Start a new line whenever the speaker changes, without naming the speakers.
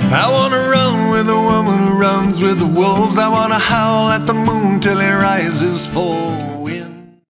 I wanna run with a woman who runs with the wolves. I wanna howl at the moon till it rises full.